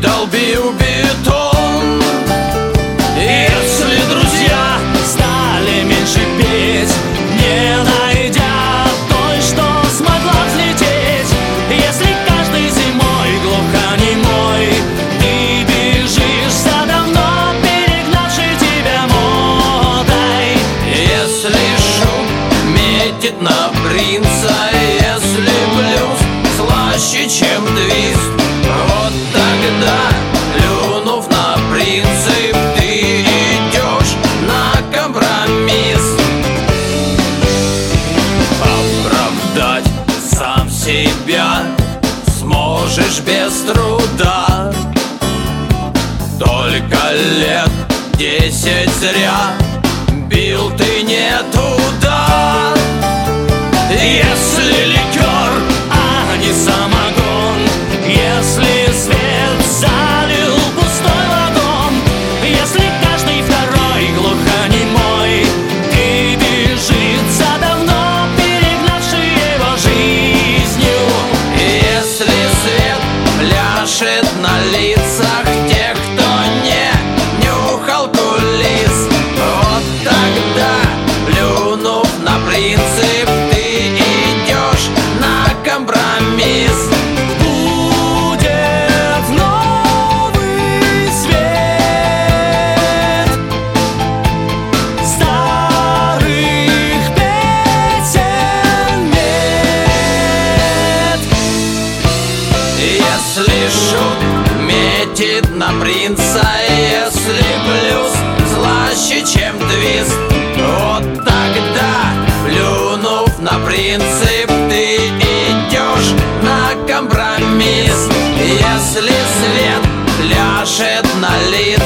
долбил бетон. Если друзья стали меньше петь, не найдя той, что смогла взлететь, если каждой зимой глухонемой ты бежишь за давно перегнавшей тебя модой, если шут метит на принца, если блюз слаще, чем твист, вот тогда, плюнув на принцип, ты идешь на компромисс. Оправдать сам себя сможешь без труда, только лет 10 зря бил ты не туда. Если ликер, а не самогон, если свет залил пустой вагон, если каждый второй глухонемой ты бежит за давно перегнавшей его жизнью, если свет пляшет на лицах тех, кто не нюхал кулис, вот тогда, плюнув на принцип, ты идешь на компромисс. Будет новый свет, старых песен нет. Если шут метит на принца, если блюз слаще, чем твист, вот тогда, плюнув на принцип, ты идешь на компромисс. Если свет пляшет на лицах